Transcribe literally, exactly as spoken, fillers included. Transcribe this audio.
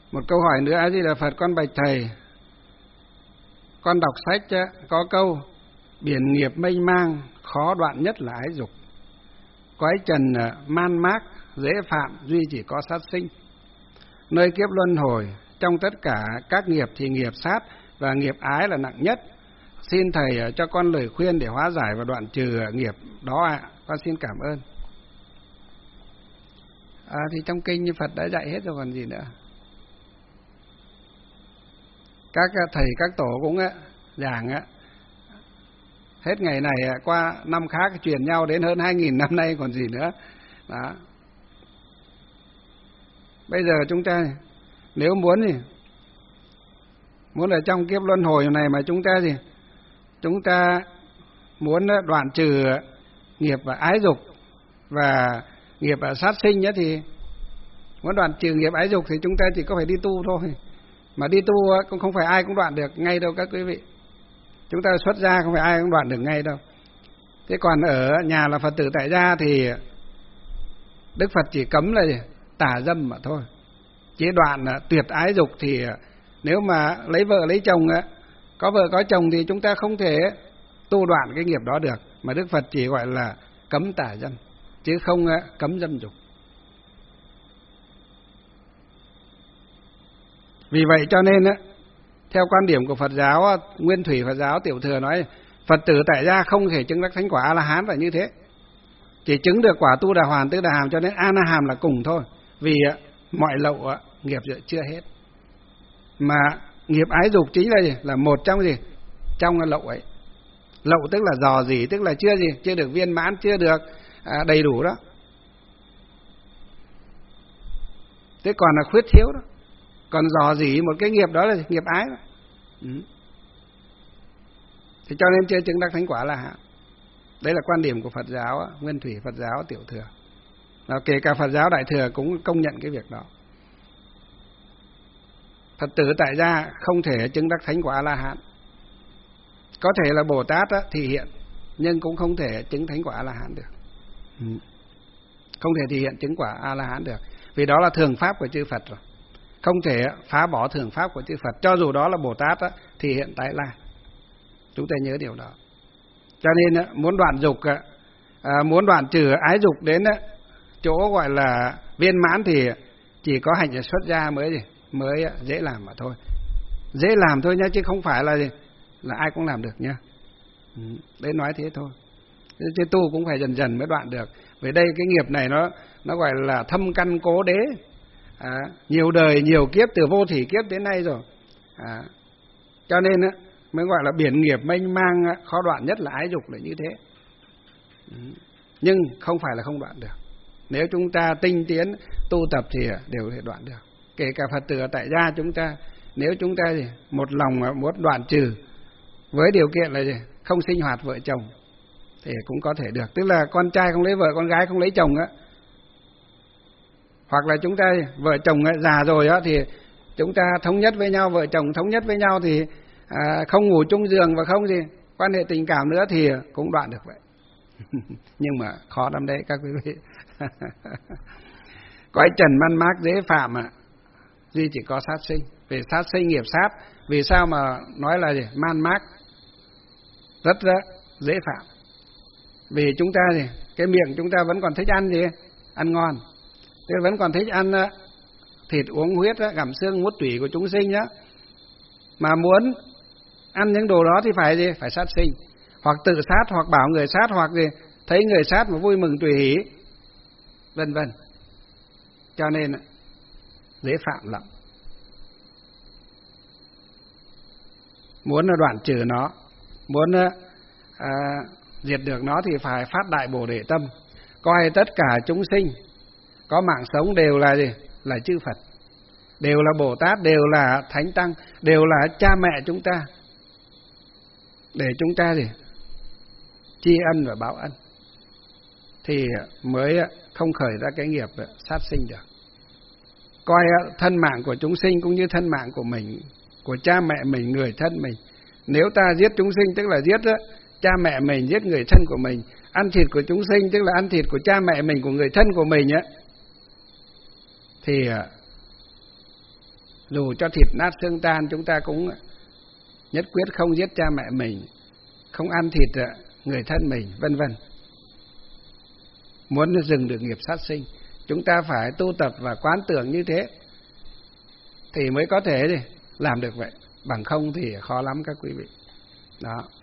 Một câu hỏi nữa, A Di Đà Phật, con bạch thầy, con đọc sách có câu biển nghiệp mênh mang, khó đoạn nhất là ái dục. Cõi trần man mác, dễ phạm, duy chỉ có sát sinh. Nơi kiếp luân hồi, trong tất cả các nghiệp thì nghiệp sát và nghiệp ái là nặng nhất. Xin thầy cho con lời khuyên để hóa giải và đoạn trừ nghiệp đó ạ. À. Con xin cảm ơn. À, thì trong kinh như Phật đã dạy hết rồi còn gì nữa. Các thầy các tổ cũng giảng hết ngày này qua năm khác truyền nhau đến hơn hai nghìn năm nay còn gì nữa. Đó. Bây giờ chúng ta nếu muốn thì muốn ở trong kiếp luân hồi này mà chúng ta gì chúng ta muốn đoạn trừ nghiệp và ái dục và nghiệp và sát sinh nhé, thì muốn đoạn trừ nghiệp ái dục thì chúng ta chỉ có phải đi tu thôi. Mà đi tu cũng không phải ai cũng đoạn được ngay đâu các quý vị. Chúng ta xuất gia không phải ai cũng đoạn được ngay đâu. Thế còn ở nhà là Phật tử tại gia thì Đức Phật chỉ cấm là gì? Tà dâm mà thôi. Chỉ đoạn tuyệt ái dục thì nếu mà lấy vợ lấy chồng, có vợ có chồng thì chúng ta không thể tu đoạn cái nghiệp đó được. Mà Đức Phật chỉ gọi là cấm tà dâm, chứ không cấm dâm dục. Vì vậy cho nên theo quan điểm của Phật giáo, Nguyên Thủy Phật giáo Tiểu Thừa nói Phật tử tại gia không thể chứng đắc thánh quả A-la-hán là như thế. Chỉ chứng được quả Tu Đà Hoàn Tứ Đà Hàm cho nên A-na-hàm là cùng thôi. Vì mọi lậu nghiệp chưa hết. Mà nghiệp ái dục chính là gì? Là một trong gì? Trong lậu ấy. Lậu tức là dò dỉ, tức là chưa gì? Chưa được viên mãn, chưa được à, đầy đủ đó. Thế còn là khuyết thiếu đó. Còn dò dỉ một cái nghiệp đó là nghiệp ái đó. Ừ. Thế cho nên chưa chứng đắc thánh quả là hạ. Đấy là quan điểm của Phật giáo, Nguyên Thủy Phật giáo Tiểu Thừa. Và kể cả Phật giáo Đại Thừa cũng công nhận cái việc đó. Phật tử tại gia không thể chứng đắc thánh quả A-la-hán. Có thể là Bồ Tát á, thì hiện, nhưng cũng không thể chứng thánh quả A-la-hán được. Ừ. Không thể thì hiện chứng quả A-la-hán được. Vì đó là thường pháp của chư Phật rồi. Không thể phá bỏ thường pháp của chư Phật. Cho dù đó là Bồ Tát á, thì hiện tại La. Chúng ta nhớ điều đó. Cho nên muốn đoạn dục, à, muốn đoạn trừ ái dục đến chỗ gọi là viên mãn thì chỉ có hành xuất gia mới gì mới dễ làm mà thôi. Dễ làm thôi nhá, chứ không phải là gì là ai cũng làm được nhá. Ừ, đấy nói thế thôi. Chứ tu cũng phải dần dần mới đoạn được. Vì đây cái nghiệp này nó nó gọi là thâm căn cố đế. À, nhiều đời nhiều kiếp từ vô thỉ kiếp đến nay rồi. À, cho nên á mới gọi là biển nghiệp mênh mang, khó đoạn nhất là ái dục là như thế. Nhưng không phải là không đoạn được. Nếu chúng ta tinh tiến tu tập thì đều thể đoạn được. Kể cả Phật tử tại gia chúng ta, nếu chúng ta gì một lòng muốn đoạn trừ với điều kiện là gì không sinh hoạt vợ chồng thì cũng có thể được. Tức là con trai không lấy vợ, con gái không lấy chồng á. Hoặc là chúng ta vợ chồng già rồi á thì chúng ta thống nhất với nhau, vợ chồng thống nhất với nhau thì à, không ngủ chung giường và không gì quan hệ tình cảm nữa thì cũng đoạn được vậy. Nhưng mà khó lắm đấy các quý vị. Cõi trần man mác dễ phạm à, duy chỉ có sát sinh. Về sát sinh nghiệp sát, vì sao mà nói là gì man mác rất rất dễ phạm? Vì chúng ta gì cái miệng chúng ta vẫn còn thích ăn gì ăn ngon, thế vẫn còn thích ăn thịt uống huyết, gặm xương mút tủy của chúng sinh đó. Mà muốn ăn những đồ đó thì phải gì phải sát sinh, hoặc tự sát, hoặc bảo người sát, hoặc gì thấy người sát mà vui mừng tùy hỷ, vân vân. Cho nên dễ phạm lắm. Muốn đoạn trừ nó, muốn à, diệt được nó thì phải phát đại bồ đề tâm, coi tất cả chúng sinh có mạng sống đều là gì là chư Phật, đều là Bồ Tát, đều là Thánh Tăng, đều là cha mẹ chúng ta, để chúng ta gì tri ân và báo ân, thì mới không khởi ra cái nghiệp sát sinh được. Coi thân mạng của chúng sinh cũng như thân mạng của mình, của cha mẹ mình, người thân mình. Nếu ta giết chúng sinh tức là giết cha mẹ mình, giết người thân của mình. Ăn thịt của chúng sinh tức là ăn thịt của cha mẹ mình, của người thân của mình ấy. Thì Dù cho thịt nát xương tan, chúng ta cũng nhất quyết không giết cha mẹ mình, không ăn thịt người thân mình, vân vân. Muốn dừng được nghiệp sát sinh, chúng ta phải tu tập và quán tưởng như thế thì mới có thể làm được vậy. Bằng không thì khó lắm các quý vị. Đó.